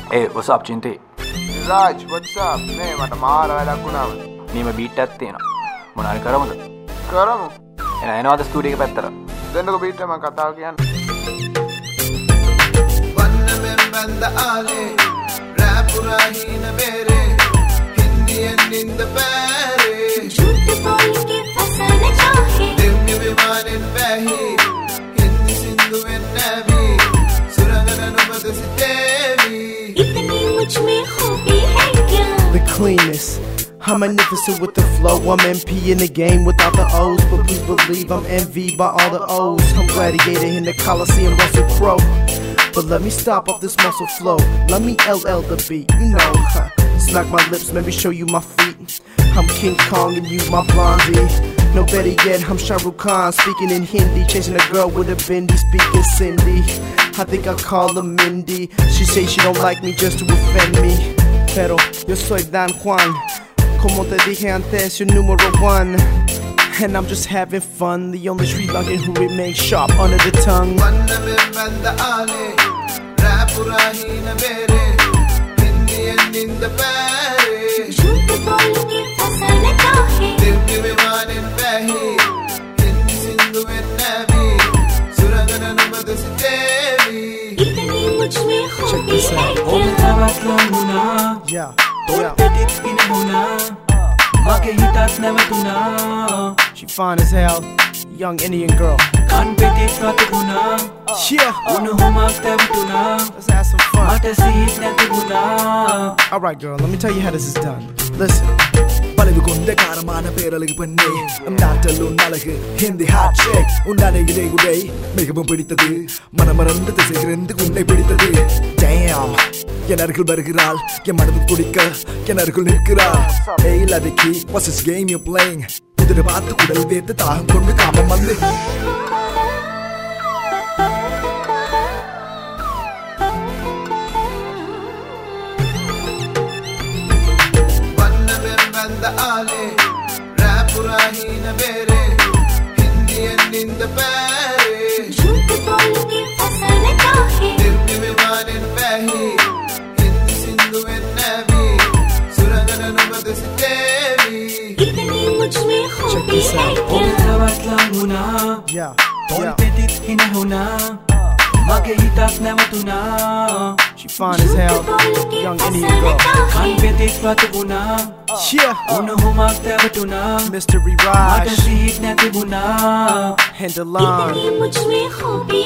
Hey, what's up, Chinti? Raj, what's up? මේ මට මාර වැඩක් වුණාම. නීම බීට් එකක් තියෙනවා. මොනාරි කරමුද? කරමු. එනවද ස්ටුඩියෝ එක පැත්තට? දෙන්නකෝ බීට් එක මම කතාව කියන්න. වන්නමෙන් බඳ ආලේ රැපුරා හීන බේරේ හින්දියෙන් නින්ද බෑරේ झूठ बोल के फसाना चाहे දිව්‍ය විමානෙන් වැහි හින්දි සින්දුවෙන් නැවි සුරංගන නුඹද සිතේවි इतनी मुझ में खूबी है क्या The cleanest, I'm magnificent with the flow. I'm MP in the game without the O's, but please believe I'm envied by all the O's. I'm gladiator in the Coliseum, Russell Crowe. But let me stop off this muscle flow. Let me LL the beat, you know. Smack my lips, let me show you my feet. I'm King Kong and you my blondie. No better yet, I'm Shah Rukh Khan, speaking in Hindi, chasing a girl with a bindi, speaking Cindy. I think I call her Mindy. She say she don't like me just to offend me. Pero yo soy Don Juan. Como te dije antes, you're numero one. And I'm just having fun. The only Sri Lankan who remains sharp under the tongue. වන්නමෙන් බඳ ආලේ රැපුරා හීන බේරේ හින්දියෙන් නින්ද බෑරේ झूठ बोल के फसाना चाहे දිව්‍ය විමානෙන් වැහි හින්දි සින්දුවෙන් නැවි සුරංගන නුඹද සිතේවි इतनी मुझ में Check खूबी this है out. क्या Yeah, Don't yeah. let it in huna Mage hitat namatuna She fine as hell. Young Indian girl. Kan petit patuna Yeah. Unu humak tabtuna Let's have some fun. Mata sihit natuna Alright, girl, let me tell you how this is done. Listen. பலவு கொண்ட காரமான பேரழகு பெண்ணே நாட்டில் உன் அழகு Hindi hot ஷேக் உண்டான இடை உடை மிகவும் பிடித்தது மனமறந்து திசைகிருந்து உன்னை பிடித்தது Damn என் அருகில் வருகிறாள் என் மனது துடிக்க என் அருகில் நிற்கிறாள் Hey Ladiki, what's this game you're playing உதிரை பார்த்து குடல் வேத்து தாகம் கொண்டு காமம் வந்து වන්නමෙන් බඳ ආලේ රැපුරා හීන බේරේ හින්දියෙන් නින්ද බෑරේ झूठ बोल के फसाना चाहे දිව්‍ය විමානෙන් වැහි හින්දි සින්දුවෙන් නැවි සුරංගන නුඹද සිතේවි इतनी मुझ में खूबी this है out. क्या Tawat lang muna Yeah, Don't yeah. petit hinahuna Mage hitat namatuna She fine as hell. Young Indian girl. Kan petit patuna Yeah. Unu humak tabtuna Mystery Mata Raj sihit natibuna and Delon. इतनी मुझ में खूबी